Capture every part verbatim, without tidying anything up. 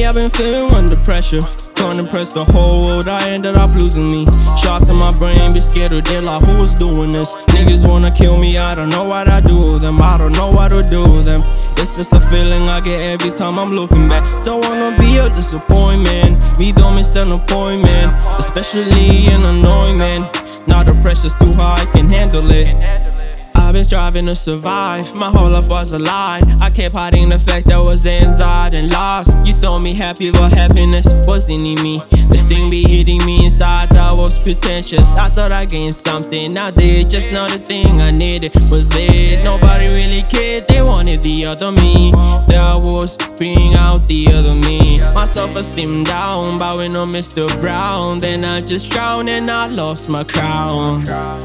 Lately I've been feeling under pressure, trying to impress the whole world, I ended up losing me. Shots in my brain, be scared of dead, like who was doing this? Niggas wanna kill me, I don't know what I do with them, I don't know what to do with them. It's just a feeling I get every time I'm looking back. Don't wanna be a disappointment, me don't miss an appointment, especially in annoying man. Now the pressure's too high, I can handle it. I've been striving to survive, my whole life was a lie. I kept hiding the fact that I was anxiety and lost. You saw me happy, but happiness wasn't in me. This thing be hitting me inside, I was pretentious. I thought I gained something, I did. Just not the thing I needed was there. Nobody really cared, they wanted the other me. That I was bringing out the other me. My self-esteem down, bowing on Mister Brown. Then I just drowned and I lost my crown.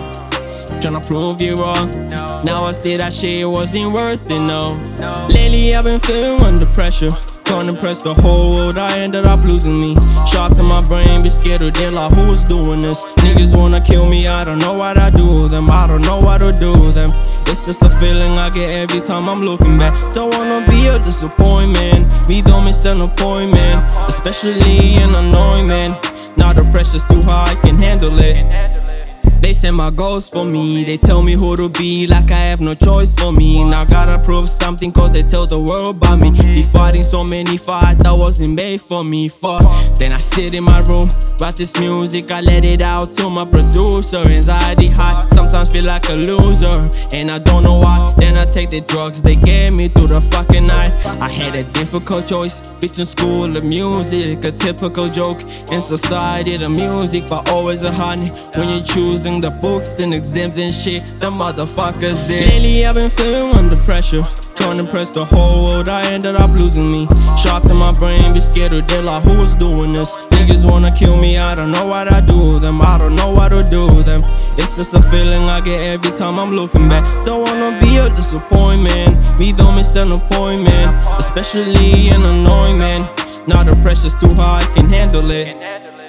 Tryna prove you wrong. Now I see that shit wasn't worth it, no. Lately I've been feeling under pressure, trying to impress the whole world, I ended up losing me. Shots in my brain, be scared of dead, like who was doing this? Niggas wanna kill me, I don't know what I do with them, I don't know what to do with them. It's just a feeling I get every time I'm looking back. Don't wanna be a disappointment, me don't miss an appointment, especially in annoying man. Now the pressure's too high, I can handle it. They set my goals for me, they tell me who to be, like I have no choice for me. Now gotta prove something cause they tell the world about me. Be fighting so many fights that wasn't made for me, fuck. Then I sit in my room, write this music, I let it out to my producer. Anxiety high, sometimes feel like a loser, and I don't know why. Then I take the drugs, they gave me through the fucking night. I had a difficult choice between school and music, a typical joke in society, the music, but always a honey when you're choosing the books and exams and shit, the motherfuckers there. Lately I've been feeling under pressure, trying to impress the whole world, I ended up losing me. Shots in my brain, be scared of dead, like who was doing this? Niggas wanna kill me, I don't know what I do with them, I don't know what to do with them. It's just a feeling I get every time I'm looking back. Don't wanna be a disappointment, me don't miss an appointment, especially in annoying man. Now the pressure's too high, I can handle it.